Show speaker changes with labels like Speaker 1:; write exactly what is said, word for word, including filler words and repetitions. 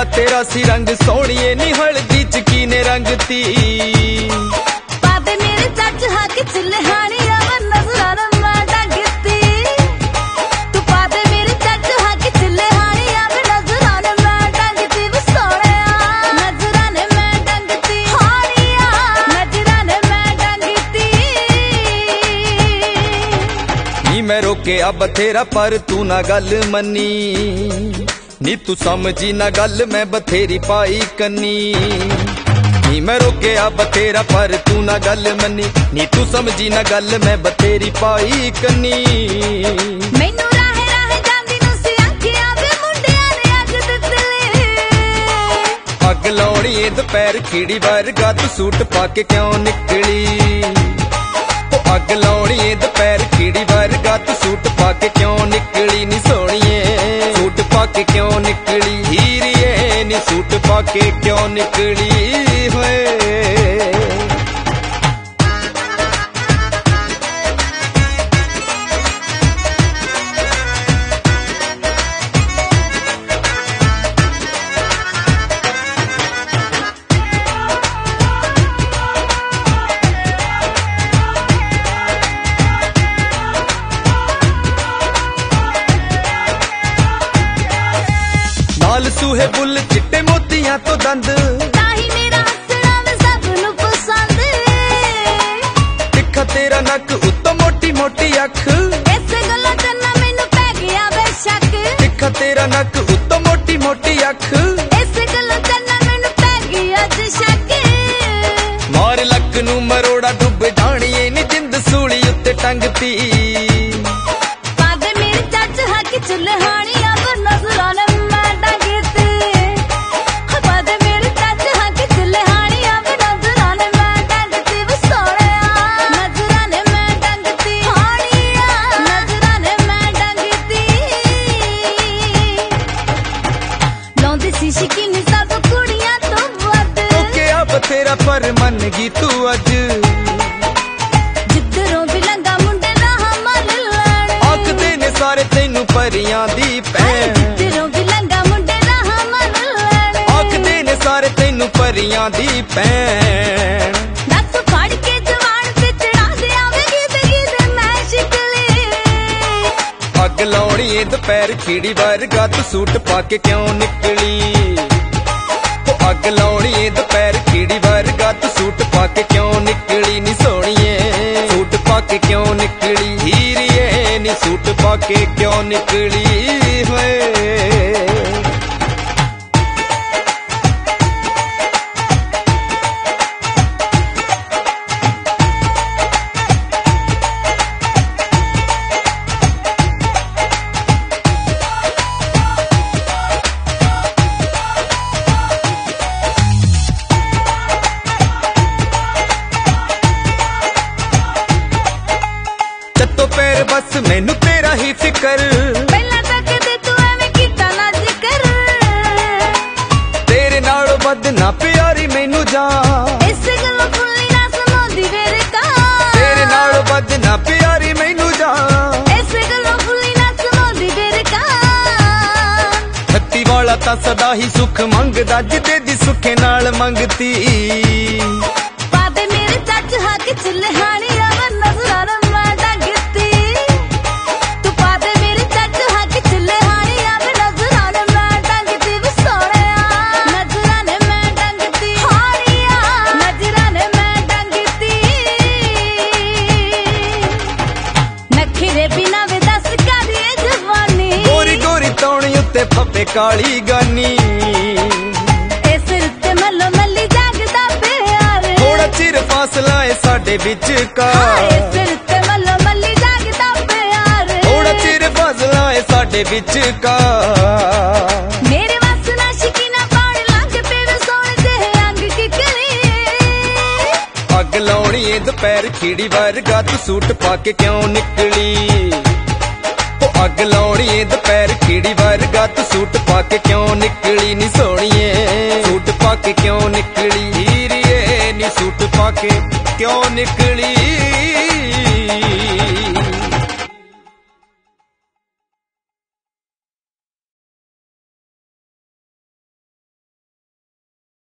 Speaker 1: तेरा सी रंग सोहणीए नी हल्दी च कीने रंग ती
Speaker 2: पावे मेरे चच हक चिल्हानी अवन नजराना माडा गिती तू पावे मेरे चच हक चिल्हानी अवन नजराना माडा गिती वो सोहणिया नजराने मैं डंगती हानिया नजराने मैं डंगती
Speaker 1: नी मैं रोके अब तेरा पर तू ना गल मनी नी तू समझी ना गल मैं बथेरी पाई कन्नी नी मैं रोके अब तेरा पर तू ना गल मनी नी तू समझी ना गल मैं बथेरी पाई कन्नी
Speaker 2: मैनू राहे राहे जांदी नूं सी आखिया वे मुंडियां ने अग दित्ते
Speaker 1: अग लाउणी ए दुपहर खीड़ी वर्गा तू सूट पाके क्यों निकली अग लाउणी ए दुपहर खीड़ी वर्गा तू सूट पाके क्यों निकली नी सोहणीए सूट पाके क्यों निकली हीरिए नी सूट पाके क्यों निकली होए नाल सूहे बुल चिट्टे मोतियां तो दंद
Speaker 2: ताही मेरा हसना वे सब नूं पसंद
Speaker 1: दिखा तेरा नक उत्तों मोटी मोटी अख
Speaker 2: इस गल्लां च ना मैनू पै गया बेशक
Speaker 1: दिखा तेरा नक उत्तों मोटी मोटी अख
Speaker 2: इस गल्लां च ना मैनू पै गया शक
Speaker 1: मार लक नूं मरोड़ा डुब जाणीए नी जिंद सूली उत्ते टंगती
Speaker 2: पावे मेरे चच हक चिल्हानी अब नजराना
Speaker 1: तेरा पर मन गई तू अज
Speaker 2: जिधरों भी लंगा मुंडे ना हमल लड़े
Speaker 1: आखदे ने सारे तैनू परियां दी भैन
Speaker 2: जिधरों भी लंगा मुंडे ना हमल लड़े
Speaker 1: आखदे ने सारे तैनू परियां दी भैन
Speaker 2: दस फड़ के जवान पे चढ़ा दे आवेगी ते गीते मैं शिकली
Speaker 1: अग लाउणी ए दुपहर खीड़ी वर्गा तू सूट पाके क्यों निकली अग लाउणी ए दुपहर खीड़ी वर्गा तू सूट पाके क्यों निकली नी सोहणीए सूट पाके क्यों निकली हीरिए नी सूट पाके क्यों निकली होए तो पैर बस मैनू तेरा ही फिकर
Speaker 2: पहला तक दे तू एवें कीता ना जिक्र
Speaker 1: तेरे नालों बद ना प्यारी मैनू जा
Speaker 2: इस गल्लों फुल्ली ना समांदी वेरे का
Speaker 1: तेरे नालों बद ना प्यारी मैनू जा
Speaker 2: इस गल्लों फुल्ली ना समांदी वेरे का
Speaker 1: छत्ती वाला तां सदा ही सुख मंगदा जिदे दी सुखे नाल मंगती
Speaker 2: पावे मेरे चच हक चिल्हानी अवन नजराना
Speaker 1: फपे काली गानी
Speaker 2: इस रुते मलो मली जागदा प्यार
Speaker 1: थोड़ा चिर फासला है साडे विच का
Speaker 2: इस रुते मलो मली जागदा प्यार
Speaker 1: थोड़ा चिर फासला है साडे विच का
Speaker 2: मेरे वासना शिकीना पाण लंघ पे सोहणे जे अंग किकली
Speaker 1: अग लाउणी ए दुपहर खीड़ी वर्गा तू सूट पाके क्यों निकली अग लाउणी ए दुपहर खीड़ी वर्गा तू सूट पाके क्यों निकली नी सोहणीए सूट पाके क्यों निकली हीरिए नी सूट पाके क्यों निकली।